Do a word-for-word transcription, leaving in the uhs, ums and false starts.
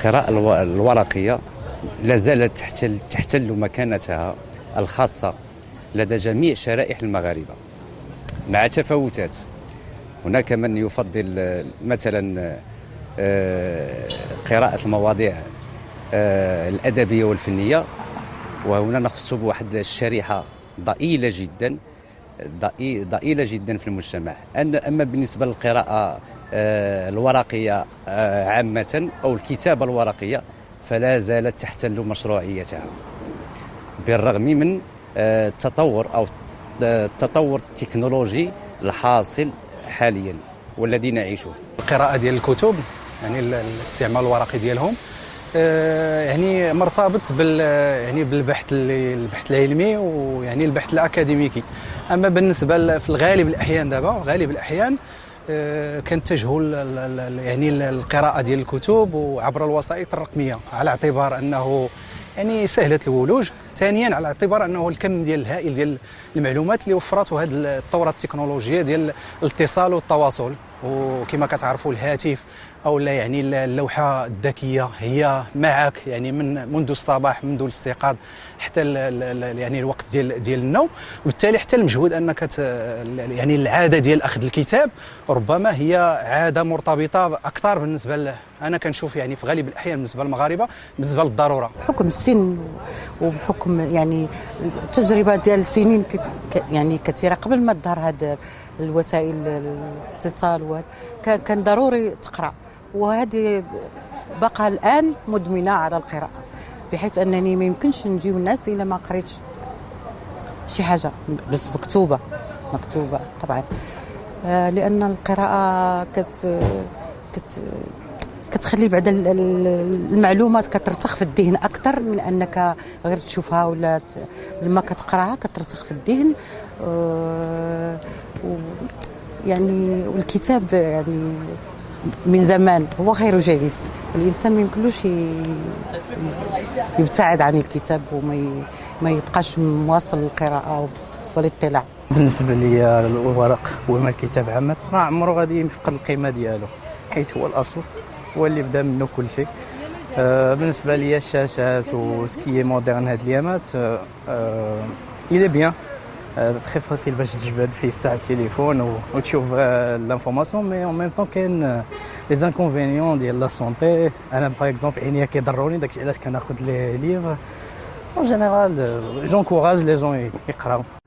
القراءة الورقية لا زالت تحتل, تحتل مكانتها الخاصة لدى جميع شرائح المغاربة مع تفاوتات. هناك من يفضل مثلا قراءة المواضيع الأدبية والفنية، وهنا نخص بواحد الشريحة ضئيلة جدا ضئيلة جدا في المجتمع. أما بالنسبة للقراءة الورقية عامة أو الكتابة الورقية فلا زالت تحتل مشروعيتها بالرغم من التطور أو التطور التكنولوجي الحاصل حاليا والذي نعيشه. القراءة ديال الكتب يعني الاستعمال الورقي ديالهم يعني مرتبط بال يعني بالبحث البحث العلمي ويعني البحث الاكاديميكي. اما بالنسبه في الغالب الاحيان دابا غالب الاحيان كنتجهوا يعني القراءه ديال الكتب وعبر الوسائط الرقميه على اعتبار انه يعني سهله الولوج، ثانيا على اعتبار انه الكم ديال الهائل ديال المعلومات اللي وفرته هذه الثوره التكنولوجيه ديال الاتصال والتواصل. وكما كتعرفوا الهاتف او لا يعني اللوحه الذكيه هي معك يعني من منذ الصباح منذ الاستيقاظ حتى يعني الوقت ديال ديال النوم، وبالتالي حتى المجهود انك يعني العاده ديال اخذ الكتاب ربما هي عاده مرتبطه اكثر بالنسبه ل... انا كنشوف يعني في غالب الاحيان بالنسبه للمغاربه بالنسبه للضروره بحكم السن وبحكم يعني التجربه ديال السنين يعني كثيره قبل ما تظهر هذا الوسائل الاتصال كان كان ضروري تقرا، وهذه بقى الآن مدمنة على القراءة بحيث أنني ما يمكنش نجيو الناس إلا ما قريتش شي حاجة بس مكتوبة مكتوبة طبعا، آه لأن القراءة كت كت كتخلي بعد المعلومات كترسخ في الذهن أكثر من أنك غير تشوفها ولا لما كتقراها كترسخ في الذهن. آه يعني والكتاب يعني من زمان هو خير جليس، الانسان ما يمكنلوش يبتعد عن الكتاب وما ما يبقاش مواصل القراءه والاطلاع. بالنسبه لي الورق وما الكتاب عامه راه عمره غادي يفقد القيمه ديالو حيث هو الاصل هو اللي بدا منه كل شيء. آه بالنسبه لي الشاشات وسكي مودرن هاد الايامات آه آه الى بيان تري فاسيل باش تجبد فيه ساعه التليفون وتشوف لانفورماسيون، مي اون ميم طون كاين لي زانكونفينيون ديال لا سونتي. انا باغ اكزومبل عينيا كيضروني داكشي علاش كناخذ لي ليفر. اون جينيرال جونكوراج لي جون يقراو.